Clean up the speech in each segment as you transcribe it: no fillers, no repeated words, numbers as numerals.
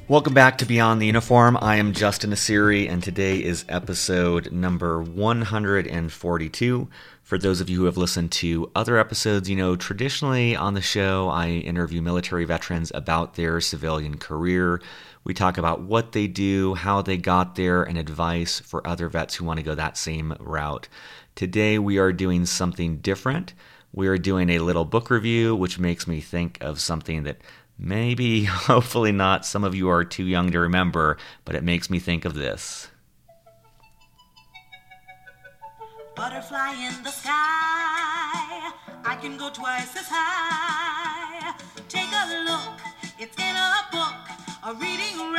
Welcome back to Beyond the Uniform. I am Justin Asiri, and today is episode number 142. For those of you who have listened to other episodes, you know, traditionally on the show, I interview military veterans about their civilian career. We talk about what they do, how they got there, and advice for other vets who want to go that same route. Today, we are doing something different. We are doing a little book review, which makes me think of something that maybe, hopefully not, some of you are too young to remember, but it makes me think of this. Butterfly in the sky, I can go twice as high. Take a look, it's in a book, a reading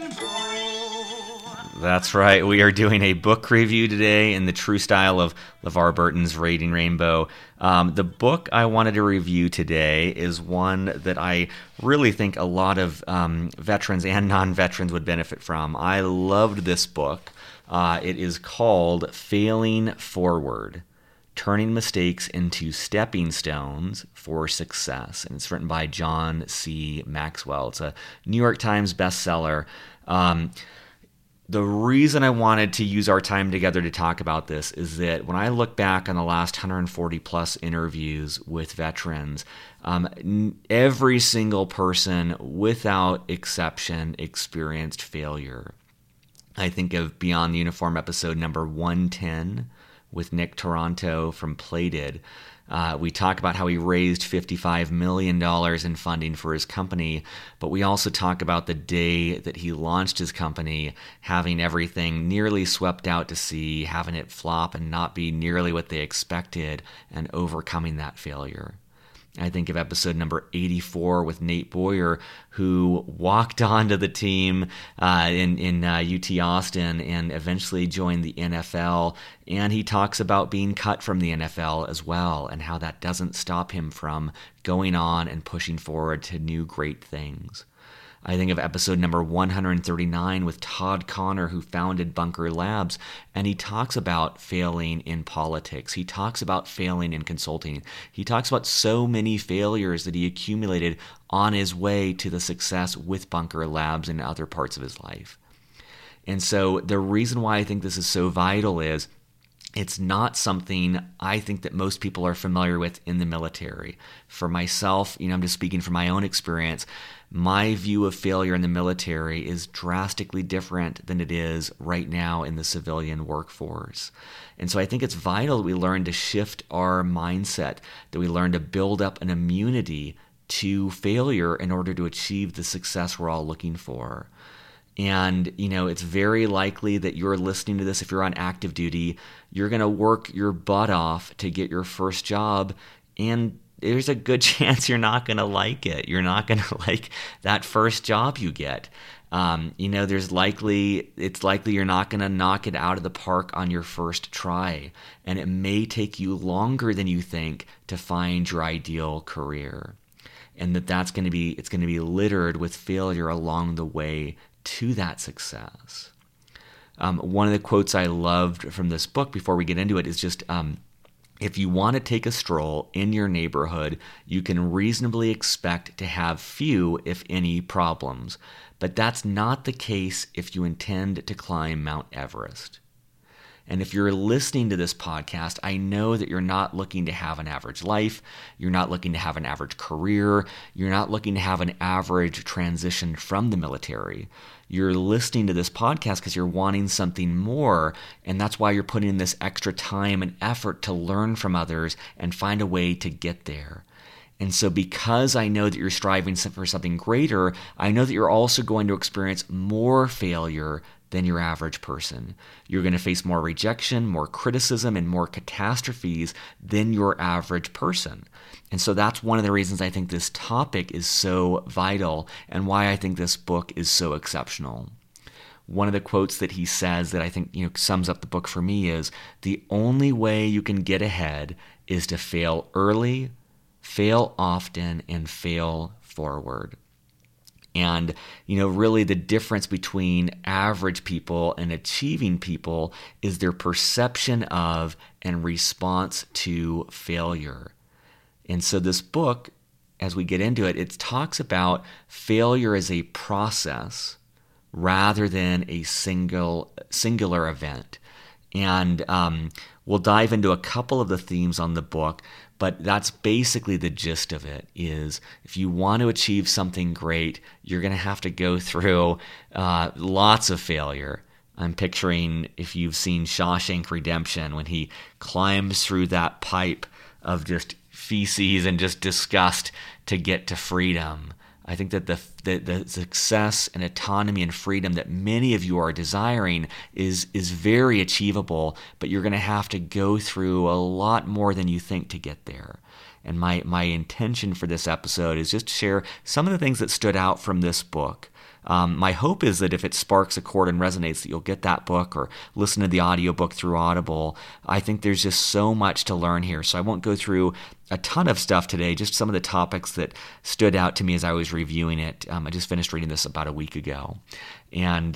rainbow. That's right, we are doing a book review today in the true style of LeVar Burton's Reading Rainbow. The book I wanted to review today is one that I really think a lot of veterans and non-veterans would benefit from. I loved this book. It is called Failing Forward, Turning Mistakes into Stepping Stones for Success. And it's written by John C. Maxwell. It's a New York Times bestseller. The reason I wanted to use our time together to talk about this is that when I look back on the last 140 plus interviews with veterans, every single person without exception experienced failure. I think of Beyond the Uniform episode number 110 with Nick Toronto from Plated. We talk about how he raised $55 million in funding for his company, but we also talk about the day that he launched his company, having everything nearly swept out to sea, having it flop and not be nearly what they expected, and overcoming that failure. I think of episode number 84 with Nate Boyer, who walked onto the team in UT Austin and eventually joined the NFL. And he talks about being cut from the NFL as well and how that doesn't stop him from going on and pushing forward to new great things. I think of episode number 139 with Todd Connor, who founded Bunker Labs, and he talks about failing in politics. He talks about failing in consulting. He talks about so many failures that he accumulated on his way to the success with Bunker Labs and other parts of his life. And so the reason why I think this is so vital is it's not something I think that most people are familiar with in the military. For myself, I'm just speaking from my own experience. My view of failure in the military is drastically different than it is right now in the civilian workforce. And so I think it's vital that we learn to shift our mindset, that we learn to build up an immunity to failure in order to achieve the success we're all looking for. And, it's very likely that you're listening to this, if you're on active duty, you're going to work your butt off to get your first job, and there's a good chance you're not going to like it. You're not going to like that first job you get. It's likely you're not going to knock it out of the park on your first try, and it may take you longer than you think to find your ideal career, and it's going to be littered with failure along the way to that success. One of the quotes I loved from this book before we get into it is just, if you want to take a stroll in your neighborhood, you can reasonably expect to have few, if any, problems. But that's not the case if you intend to climb Mount Everest. And if you're listening to this podcast, I know that you're not looking to have an average life, you're not looking to have an average career, you're not looking to have an average transition from the military. You're listening to this podcast because you're wanting something more, and that's why you're putting in this extra time and effort to learn from others and find a way to get there. And so because I know that you're striving for something greater, I know that you're also going to experience more failure than your average person. You're going to face more rejection, more criticism, and more catastrophes than your average person. And so that's one of the reasons I think this topic is so vital and why I think this book is so exceptional. One of the quotes that he says that I think sums up the book for me is, the only way you can get ahead is to fail early, fail often, and fail forward. And, really the difference between average people and achieving people is their perception of and response to failure. And so this book, as we get into it, it talks about failure as a process rather than a singular event. And we'll dive into a couple of the themes on the book, but that's basically the gist of it. Is if you want to achieve something great, you're going to have to go through lots of failure. I'm picturing, if you've seen Shawshank Redemption, when he climbs through that pipe of just feces and just disgust to get to freedom. I think that the success and autonomy and freedom that many of you are desiring is very achievable, but you're going to have to go through a lot more than you think to get there. And my intention for this episode is just to share some of the things that stood out from this book. My hope is that if it sparks a chord and resonates, that you'll get that book or listen to the audiobook through Audible. I think there's just so much to learn here. So I won't go through a ton of stuff today, just some of the topics that stood out to me as I was reviewing it. I just finished reading this about a week ago. And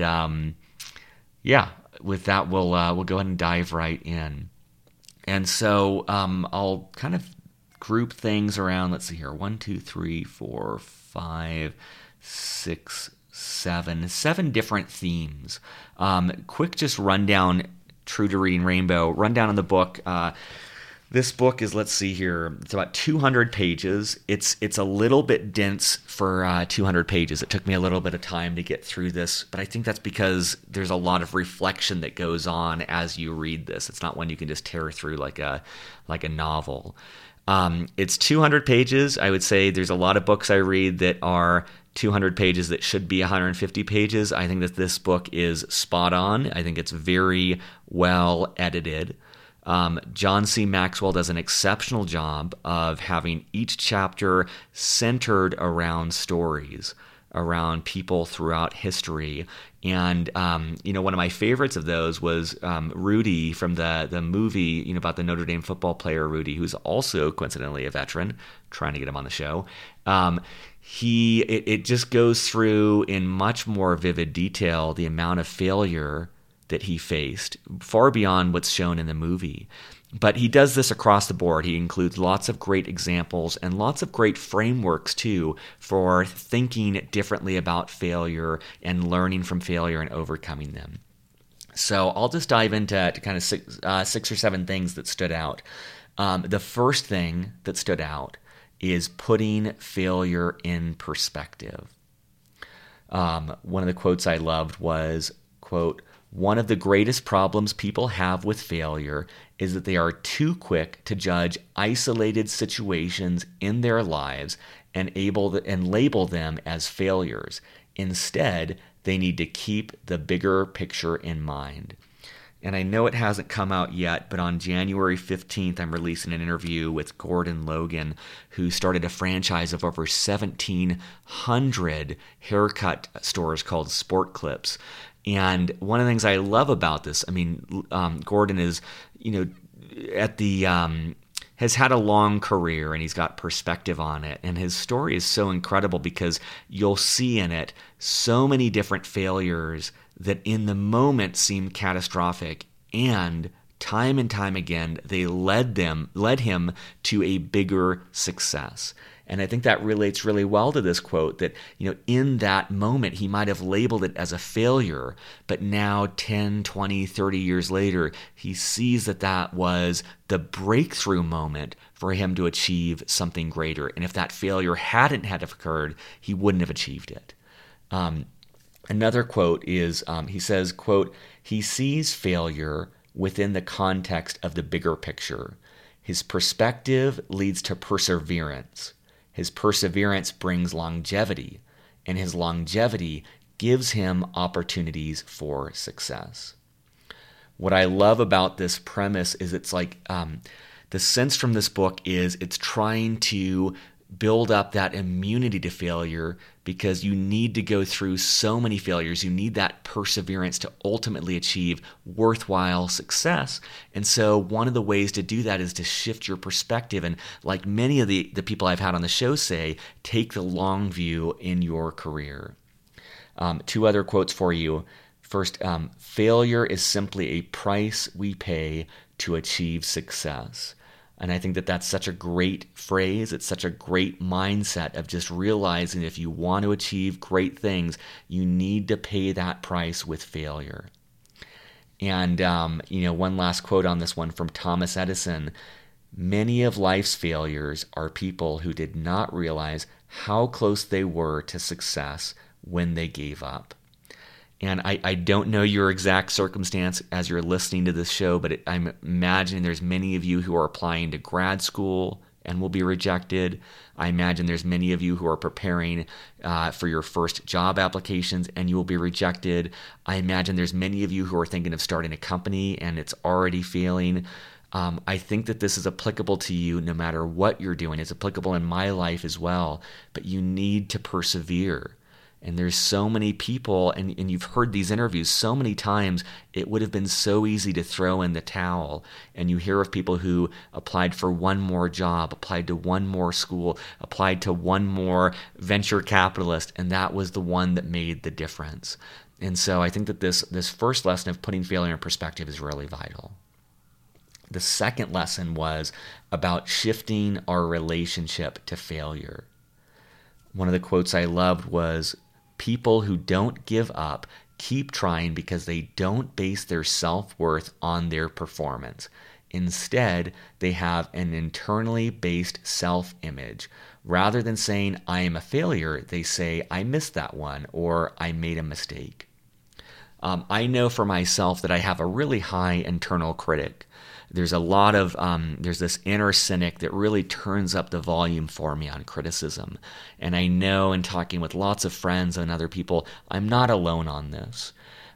with that, we'll go ahead and dive right in. And so I'll kind of group things around, let's see here, 1, 2, 3, 4, 5, 6, 7 different themes. Quick just rundown, true to Reading Rainbow, rundown on the book. This book is, let's see here, it's about 200 pages. It's a little bit dense for 200 pages. It took me a little bit of time to get through this, but I think that's because there's a lot of reflection that goes on as you read this. It's not one you can just tear through like a novel. It's 200 pages. I would say there's a lot of books I read that are 200 pages that should be 150 pages. I think that this book is spot on. I think it's very well edited. John C. Maxwell does an exceptional job of having each chapter centered around stories, around people throughout history. And, one of my favorites of those was Rudy from the movie, about the Notre Dame football player Rudy, who's also coincidentally a veteran, trying to get him on the show. It just goes through in much more vivid detail the amount of failure that he faced, far beyond what's shown in the movie. But he does this across the board. He includes lots of great examples and lots of great frameworks, too, for thinking differently about failure and learning from failure and overcoming them. So I'll just dive into kind of 6 or 7 things that stood out. The first thing that stood out is putting failure in perspective. One of the quotes I loved was, quote, "One of the greatest problems people have with failure is that they are too quick to judge isolated situations in their lives and label them as failures. Instead, they need to keep the bigger picture in mind." And I know it hasn't come out yet, but on January 15th, I'm releasing an interview with Gordon Logan, who started a franchise of over 1,700 haircut stores called Sport Clips. And one of the things I love about this, Gordon is, has had a long career and he's got perspective on it. And his story is so incredible because you'll see in it so many different failures that in the moment seemed catastrophic, and time again, they led him to a bigger success. And I think that relates really well to this quote that, in that moment, he might have labeled it as a failure, but now 10, 20, 30 years later, he sees that was the breakthrough moment for him to achieve something greater. And if that failure hadn't occurred, he wouldn't have achieved it. Another quote is, he says, quote, "He sees failure within the context of the bigger picture. His perspective leads to perseverance. His perseverance brings longevity, and his longevity gives him opportunities for success." What I love about this premise is it's like the sense from this book is it's trying to build up that immunity to failure because you need to go through so many failures. You need that perseverance to ultimately achieve worthwhile success. And so one of the ways to do that is to shift your perspective. And like many of the people I've had on the show say, take the long view in your career. 2 other quotes for you. First, failure is simply a price we pay to achieve success. And I think that that's such a great phrase. It's such a great mindset of just realizing if you want to achieve great things, you need to pay that price with failure. And, one last quote on this one from Thomas Edison. Many of life's failures are people who did not realize how close they were to success when they gave up. And I don't know your exact circumstance as you're listening to this show, but I'm imagining there's many of you who are applying to grad school and will be rejected. I imagine there's many of you who are preparing for your first job applications and you will be rejected. I imagine there's many of you who are thinking of starting a company and it's already failing. I think that this is applicable to you no matter what you're doing. It's applicable in my life as well, but you need to persevere. And there's so many people, and you've heard these interviews so many times, it would have been so easy to throw in the towel. And you hear of people who applied for one more job, applied to one more school, applied to one more venture capitalist, and that was the one that made the difference. And so I think that this first lesson of putting failure in perspective is really vital. The second lesson was about shifting our relationship to failure. One of the quotes I loved was, "People who don't give up keep trying because they don't base their self-worth on their performance. Instead, they have an internally based self-image. Rather than saying, 'I am a failure,' they say, 'I missed that one,' or 'I made a mistake.'" I know for myself that I have a really high internal critic. There's a lot of, there's this inner cynic that really turns up the volume for me on criticism. And I know in talking with lots of friends and other people, I'm not alone on this.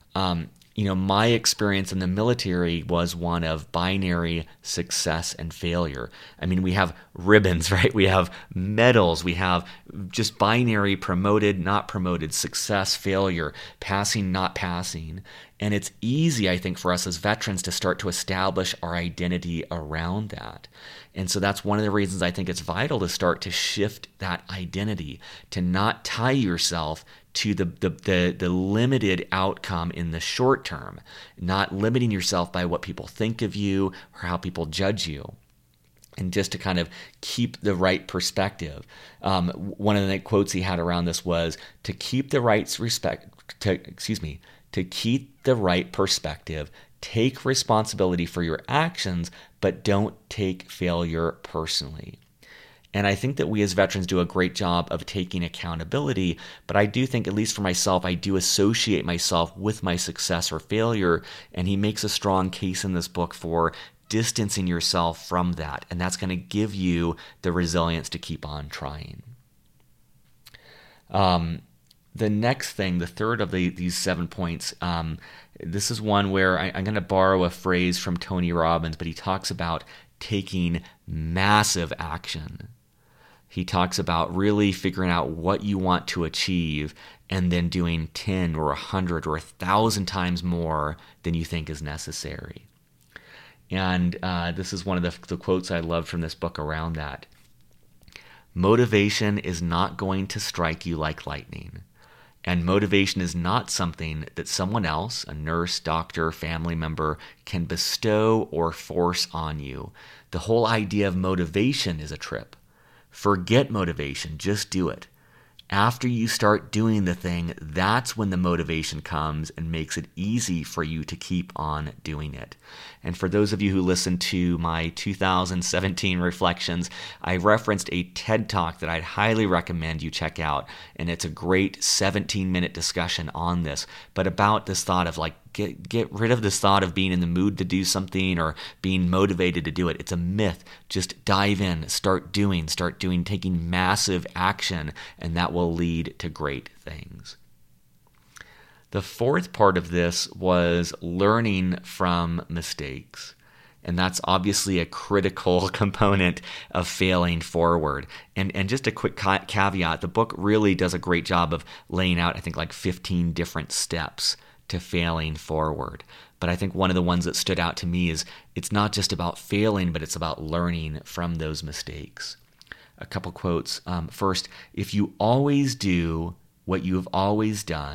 My experience in the military was one of binary success and failure. I mean, we have ribbons, right? We have medals. We have just binary promoted, not promoted, success, failure, passing, not passing. And it's easy, I think, for us as veterans to start to establish our identity around that. And so that's one of the reasons I think it's vital to start to shift that identity, to not tie yourself to the limited outcome in the short term, not limiting yourself by what people think of you or how people judge you, and just to kind of keep the right perspective. One of the quotes he had around this was, to keep the right perspective, take responsibility for your actions, but don't take failure personally. And I think that we as veterans do a great job of taking accountability, but I do think, at least for myself, I do associate myself with my success or failure, and he makes a strong case in this book for distancing yourself from that, and that's going to give you the resilience to keep on trying. The next thing, the third of these 7 points, this is one where I'm going to borrow a phrase from Tony Robbins, but he talks about taking massive action. He talks about really figuring out what you want to achieve and then doing 10 or 100 or 1,000 times more than you think is necessary. And this is one of the quotes I loved from this book around that. "Motivation is not going to strike you like lightning. And motivation is not something that someone else, a nurse, doctor, family member, can bestow or force on you. The whole idea of motivation is a trip. Forget motivation, just do it. After you start doing the thing, that's when the motivation comes and makes it easy for you to keep on doing it." And for those of you who listened to my 2017 reflections, I referenced a TED Talk that I'd highly recommend you check out. And it's a great 17-minute discussion on this, but about this thought of get rid of this thought of being in the mood to do something or being motivated to do it. It's a myth. Just dive in, start doing, taking massive action, and that will lead to great things. The fourth part of this was learning from mistakes. And that's obviously a critical component of failing forward. And just a quick caveat, the book really does a great job of laying out, I think, 15 different steps to failing forward. But I think one of the ones that stood out to me is it's not just about failing, but it's about learning from those mistakes. A couple quotes. First, "If you always do what you have always done,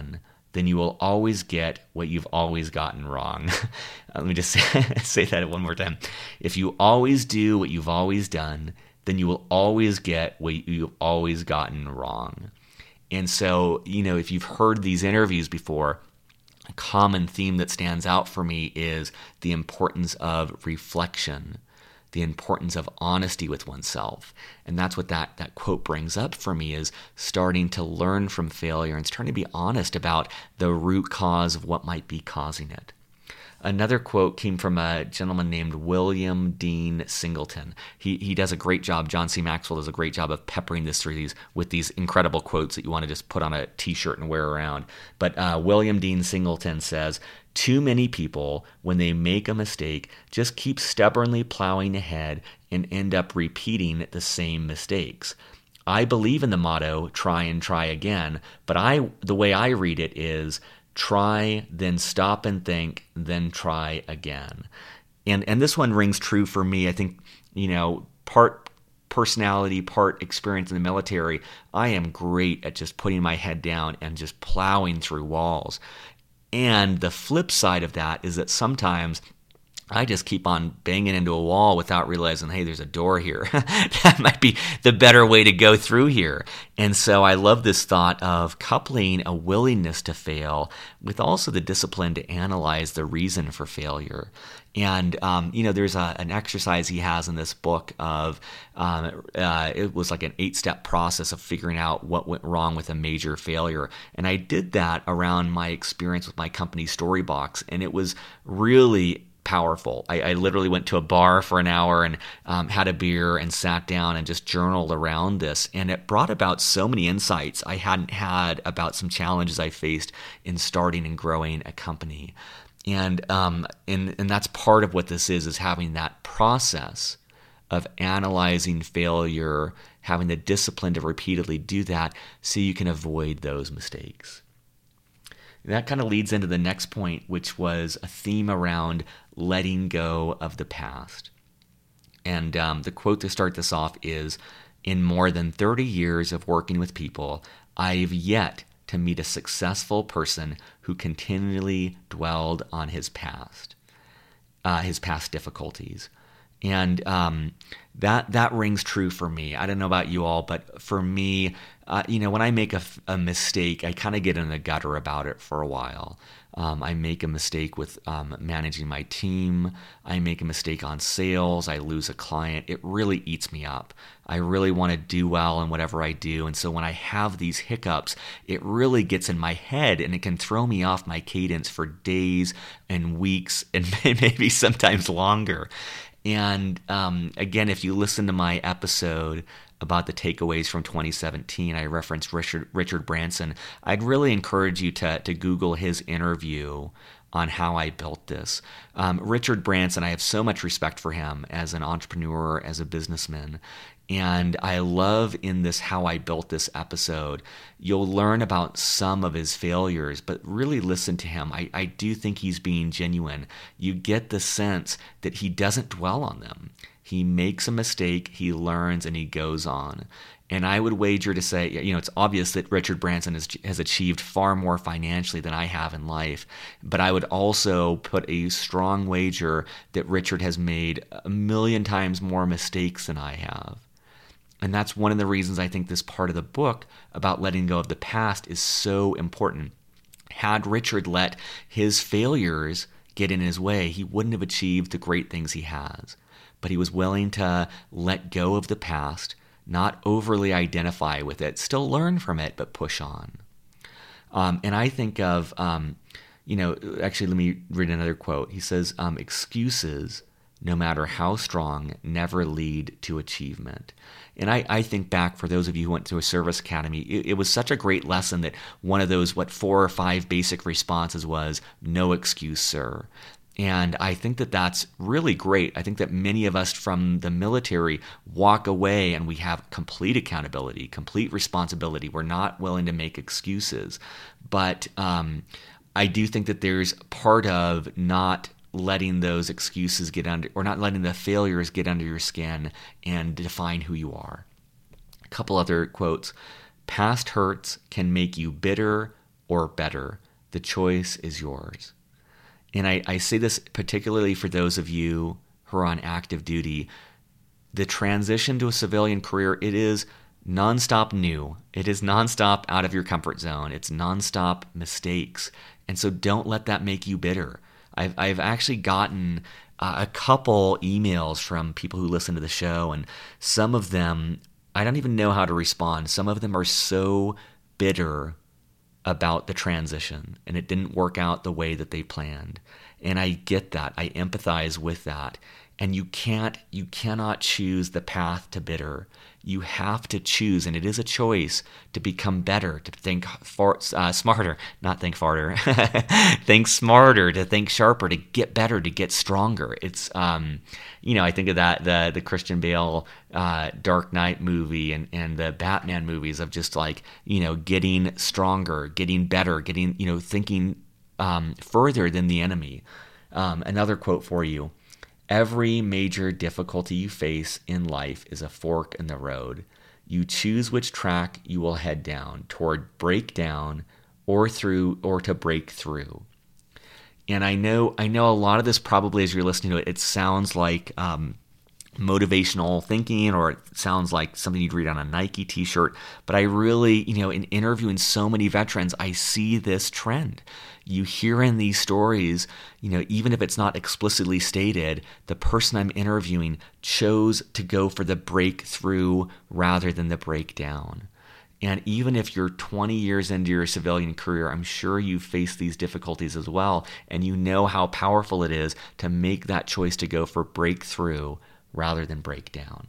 then you will always get what you've always gotten wrong. Let me just say that one more time. If you always do what you've always done, then you will always get what you've always gotten wrong. And so, if you've heard these interviews before, a common theme that stands out for me is the importance of reflection, the importance of honesty with oneself. And that's what that quote brings up for me, is starting to learn from failure and starting to be honest about the root cause of what might be causing it. Another quote came from a gentleman named William Dean Singleton. He does a great job. John C. Maxwell does a great job of peppering this through with these incredible quotes that you want to just put on a t-shirt and wear around. But William Dean Singleton says, "Too many people, when they make a mistake, just keep stubbornly plowing ahead and end up repeating the same mistakes. I believe in the motto, try and try again, but the way I read it is, try, then stop and think, then try again." And this one rings true for me. I think, part personality, part experience in the military, I am great at just putting my head down and just plowing through walls. And the flip side of that is that sometimes I just keep on banging into a wall without realizing, hey, there's a door here. That might be the better way to go through here. And so I love this thought of coupling a willingness to fail with also the discipline to analyze the reason for failure. And, there's an exercise he has in this book of, it was like an 8-step process of figuring out what went wrong with a major failure. And I did that around my experience with my company Storybox, and it was really powerful. I literally went to a bar for an hour and had a beer and sat down and just journaled around this. And it brought about so many insights I hadn't had about some challenges I faced in starting and growing a company. And that's part of what this is having that process of analyzing failure, having the discipline to repeatedly do that so you can avoid those mistakes. That kind of leads into the next point, which was a theme around letting go of the past. And the quote to start this off is, "In more than 30 years of working with people, I've yet to meet a successful person who continually dwelled on his past difficulties." And that rings true for me. I don't know about you all, but for me, when I make a mistake, I kind of get in the gutter about it for a while. I make a mistake with managing my team. I make a mistake on sales. I lose a client. It really eats me up. I really want to do well in whatever I do. And so when I have these hiccups, it really gets in my head and it can throw me off my cadence for days and weeks and maybe sometimes longer. And again, if you listen to my episode about the takeaways from 2017, I referenced Richard Branson. I'd really encourage you to Google his interview on how I built this. Richard Branson, I have so much respect for him as an entrepreneur, as a businessman. And I love in this How I Built This episode, you'll learn about some of his failures, but really listen to him. I do think he's being genuine. You get the sense that he doesn't dwell on them. He makes a mistake, he learns, and he goes on. And I would wager to say, it's obvious that Richard Branson has achieved far more financially than I have in life. But I would also put a strong wager that Richard has made 1,000,000 times more mistakes than I have. And that's one of the reasons I think this part of the book about letting go of the past is so important. Had Richard let his failures get in his way, he wouldn't have achieved the great things he has. But he was willing to let go of the past, not overly identify with it, still learn from it, but push on. And I think of, actually, let me read another quote. He says, excuses, no matter how strong, never lead to achievement. And I think back, for those of you who went to a service academy, it was such a great lesson that one of those, 4 or 5 basic responses was, "No excuse, sir." And I think that that's really great. I think that many of us from the military walk away and we have complete accountability, complete responsibility. We're not willing to make excuses. But I do think that there's part of not letting those excuses get under, or not letting the failures get under your skin and define who you are. A couple other quotes. "Past hurts can make you bitter or better, The choice is yours. And I say this particularly for those of you who are on active duty. The transition to a civilian career, it is nonstop new. It is nonstop out of your comfort zone. It's nonstop mistakes. And so don't let that make you bitter. I've actually gotten a couple emails from people who listen to the show, and some of them, I don't even know how to respond. Some of them are so bitter about the transition, and it didn't work out the way that they planned. And I get that. I empathize with that. And you cannot choose the path to bitter. You have to choose, and it is a choice, to become better, to think smarter, not think farther, think smarter, to think sharper, to get better, to get stronger. It's, I think of that, the Christian Bale Dark Knight movie and the Batman movies of just like, getting stronger, getting better, thinking further than the enemy. Another quote for you. Every major difficulty you face in life is a fork in the road. You choose which track you will head down, toward breakdown or to break through. And I know a lot of this probably, as you're listening to it, it sounds like motivational thinking, or it sounds like something you'd read on a Nike t-shirt. But I really, in interviewing so many veterans, I see this trend. You hear in these stories, even if it's not explicitly stated, the person I'm interviewing chose to go for the breakthrough rather than the breakdown. And even if you're 20 years into your civilian career, I'm sure you've faced these difficulties as well, and you know how powerful it is to make that choice to go for breakthrough rather than breakdown.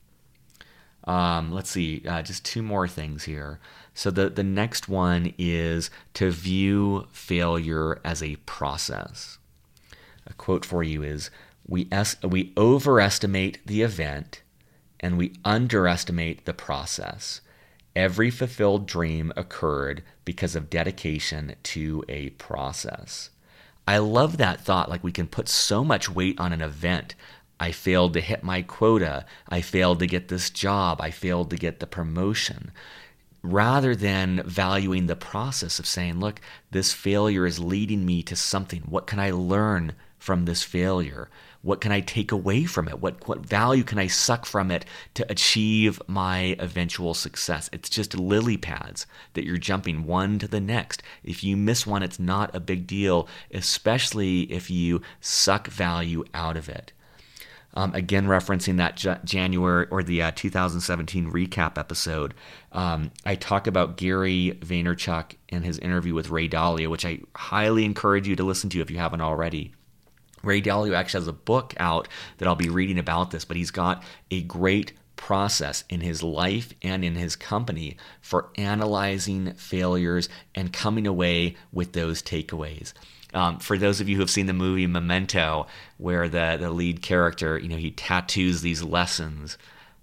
Let's see, just two more things here. So the next one is to view failure as a process. A quote for you is, we overestimate the event and we underestimate the process. Every fulfilled dream occurred because of dedication to a process. I love that thought. Like, we can put so much weight on an event. I failed to hit my quota. I failed to get this job. I failed to get the promotion. Rather than valuing the process of saying, look, this failure is leading me to something. What can I learn from this failure? What can I take away from it? What value can I suck from it to achieve my eventual success? It's just lily pads that you're jumping one to the next. If you miss one, it's not a big deal, especially if you suck value out of it. Again, referencing that January or the 2017 recap episode, I talk about Gary Vaynerchuk and his interview with Ray Dalio, which I highly encourage you to listen to if you haven't already. Ray Dalio actually has a book out that I'll be reading about this, but he's got a great process in his life and in his company for analyzing failures and coming away with those takeaways. For those of you who have seen the movie Memento, where the lead character, he tattoos these lessons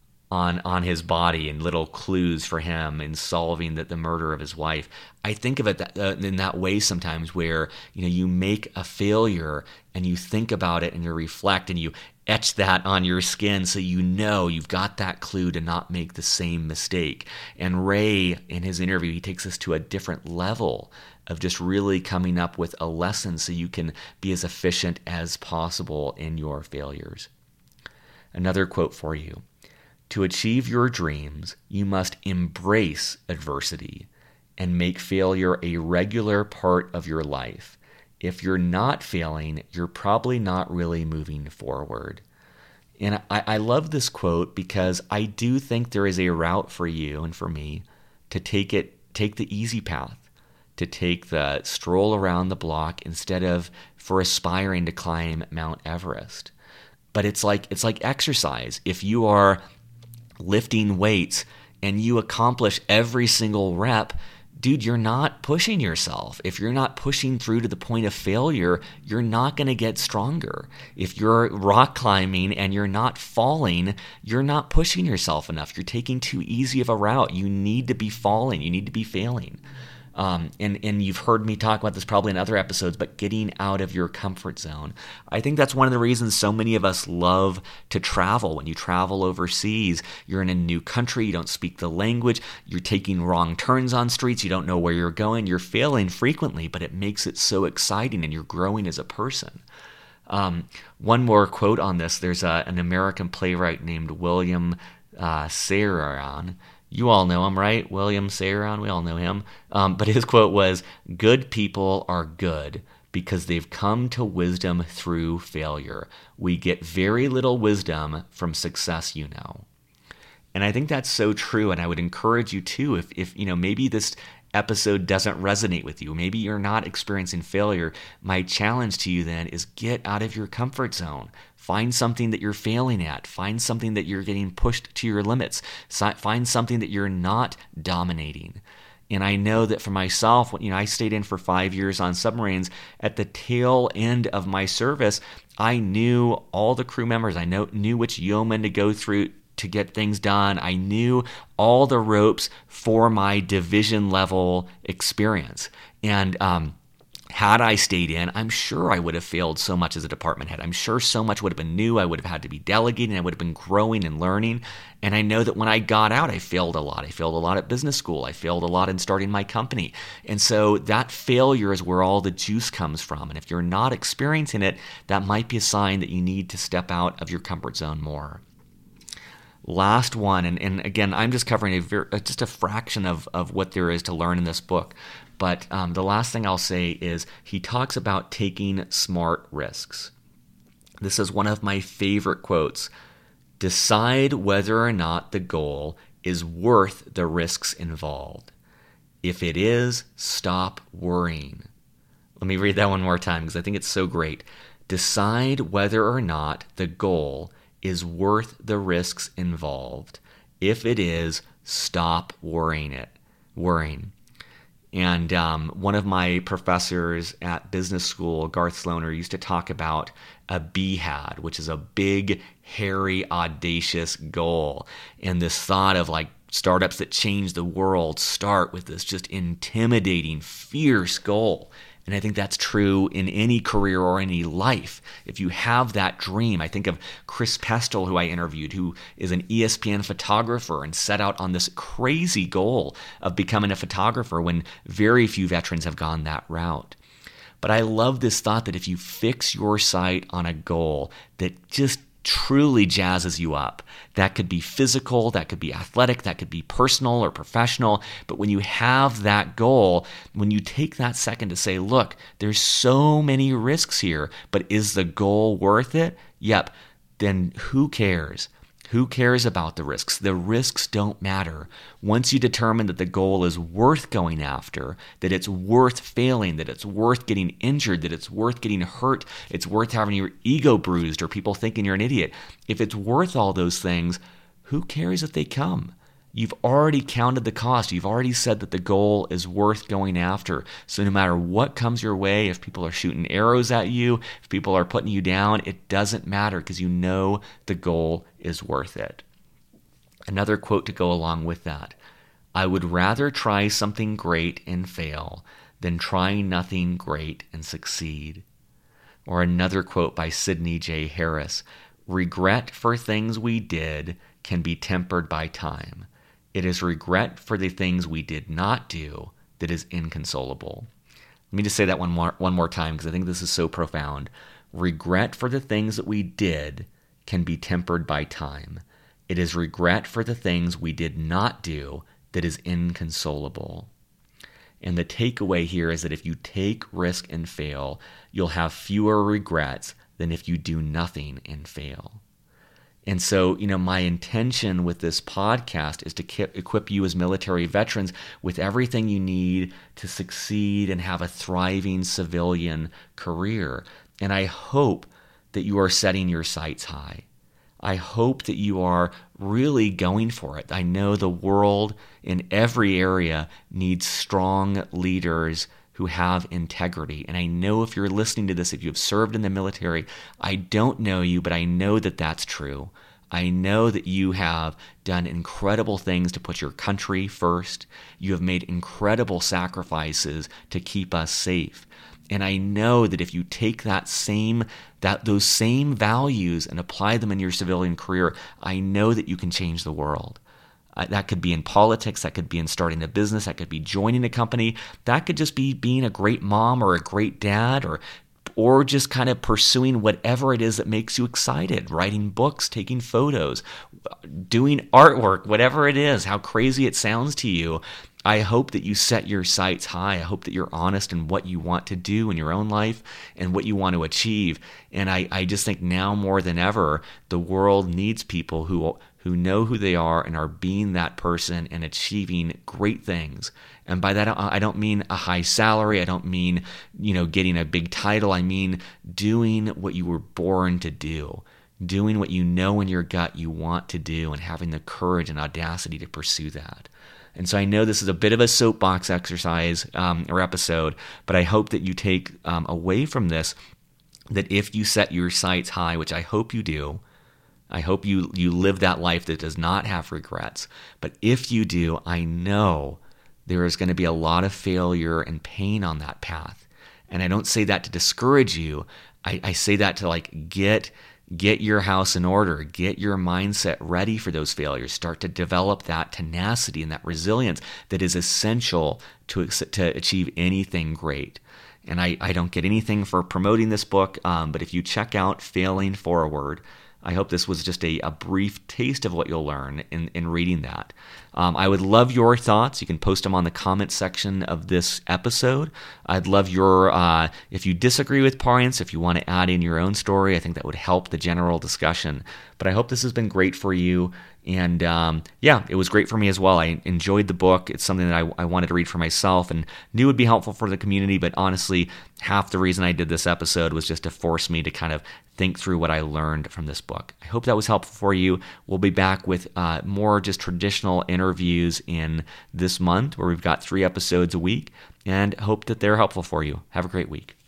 on his body and little clues for him in solving the murder of his wife. I think of it in that way sometimes, where you make a failure and you think about it and you reflect and you etch that on your skin so you've got that clue to not make the same mistake. And Ray, in his interview, he takes us to a different level of just really coming up with a lesson so you can be as efficient as possible in your failures. Another quote for you. To achieve your dreams, you must embrace adversity and make failure a regular part of your life. If you're not failing, you're probably not really moving forward. And I love this quote because I do think there is a route for you and for me to take the easy path, to take the stroll around the block instead of for aspiring to climb Mount Everest. But it's like exercise. If you are lifting weights and you accomplish every single rep, dude, you're not pushing yourself. If you're not pushing through to the point of failure, you're not going to get stronger. If you're rock climbing and you're not falling, you're not pushing yourself enough. You're taking too easy of a route. You need to be falling. You need to be failing. And you've heard me talk about this probably in other episodes, but getting out of your comfort zone. I think that's one of the reasons so many of us love to travel. When you travel overseas, you're in a new country, you don't speak the language, you're taking wrong turns on streets, you don't know where you're going, you're failing frequently, but it makes it so exciting and you're growing as a person. One more quote on this. There's an American playwright named William Saroyan. You all know him, right? William Saroyan, we all know him. But his quote was, "Good people are good because they've come to wisdom through failure. We get very little wisdom from success, you know." And I think that's so true, and I would encourage you too, if maybe this episode doesn't resonate with you, maybe you're not experiencing failure, my challenge to you then is get out of your comfort zone. Find something that you're failing at. Find something that you're getting pushed to your limits. Find something that you're not dominating. And I know that for myself, I stayed in for 5 years on submarines. At the tail end of my service, I knew all the crew members. I knew which yeoman to go through to get things done. I knew all the ropes for my division level experience. And had I stayed in, I'm sure I would have failed so much as a department head. I'm sure so much would have been new. I would have had to be delegating. I would have been growing and learning. And I know that when I got out, I failed a lot. I failed a lot at business school. I failed a lot in starting my company. And so that failure is where all the juice comes from. And if you're not experiencing it, that might be a sign that you need to step out of your comfort zone more. Last one, and again, I'm just covering just a fraction of what there is to learn in this book. But the last thing I'll say is he talks about taking smart risks. This is one of my favorite quotes. "Decide whether or not the goal is worth the risks involved. If it is, stop worrying." Let me read that one more time because I think it's so great. Decide whether or not the goal is worth the risks involved. If it is, stop worrying. And one of my professors at business school, Garth Sloaner, used to talk about a BHAD, which is a big, hairy, audacious goal. And this thought of like startups that change the world start with this just intimidating, fierce goal. And I think that's true in any career or any life. If you have that dream, I think of Chris Pestle, who I interviewed, who is an ESPN photographer and set out on this crazy goal of becoming a photographer when very few veterans have gone that route. But I love this thought that if you fix your sight on a goal that just truly jazzes you up. That could be physical, that could be athletic, that could be personal or professional. But when you have that goal, when you take that second to say, look, there's so many risks here, but is the goal worth it? Yep. Then who cares? Who cares about the risks? The risks don't matter. Once you determine that the goal is worth going after, that it's worth failing, that it's worth getting injured, that it's worth getting hurt, it's worth having your ego bruised or people thinking you're an idiot. If it's worth all those things, who cares if they come? You've already counted the cost. You've already said that the goal is worth going after. So no matter what comes your way, if people are shooting arrows at you, if people are putting you down, it doesn't matter because you know the goal is worth it. Another quote to go along with that. "I would rather try something great and fail than try nothing great and succeed." Or another quote by Sidney J. Harris. "Regret for things we did can be tempered by time. It is regret for the things we did not do that is inconsolable." Let me just say that one more time because I think this is so profound. Regret for the things that we did can be tempered by time. It is regret for the things we did not do that is inconsolable. And the takeaway here is that if you take risk and fail, you'll have fewer regrets than if you do nothing and fail. And so, my intention with this podcast is to equip you as military veterans with everything you need to succeed and have a thriving civilian career. And I hope that you are setting your sights high. I hope that you are really going for it. I know the world in every area needs strong leaders who have integrity. And I know if you're listening to this, if you have served in the military, I don't know you, but I know that that's true. I know that you have done incredible things to put your country first. You have made incredible sacrifices to keep us safe. And I know that if you take those same values and apply them in your civilian career, I know that you can change the world. That could be in politics, that could be in starting a business, that could be joining a company, that could just be being a great mom or a great dad, or just kind of pursuing whatever it is that makes you excited, writing books, taking photos, doing artwork, whatever it is, how crazy it sounds to you. I hope that you set your sights high. I hope that you're honest in what you want to do in your own life and what you want to achieve. And I just think now more than ever, the world needs people who know who they are and are being that person and achieving great things. And by that, I don't mean a high salary. I don't mean, getting a big title. I mean doing what you were born to do, doing what you know in your gut you want to do, and having the courage and audacity to pursue that. And so I know this is a bit of a soapbox exercise or episode, but I hope that you take away from this that if you set your sights high, which I hope you do, I hope you live that life that does not have regrets. But if you do, I know there is going to be a lot of failure and pain on that path. And I don't say that to discourage you. I say that to get your house in order, get your mindset ready for those failures, start to develop that tenacity and that resilience that is essential to achieve anything great. And I don't get anything for promoting this book, but if you check out Failing Forward, I hope this was just a brief taste of what you'll learn in reading that. I would love your thoughts. You can post them on the comment section of this episode. I'd love if you disagree with points, if you want to add in your own story, I think that would help the general discussion. But I hope this has been great for you. And it was great for me as well. I enjoyed the book. It's something that I wanted to read for myself and knew would be helpful for the community. But honestly, half the reason I did this episode was just to force me to kind of think through what I learned from this book. I hope that was helpful for you. We'll be back with more just traditional interviews in this month, where we've got 3 episodes a week, and hope that they're helpful for you. Have a great week.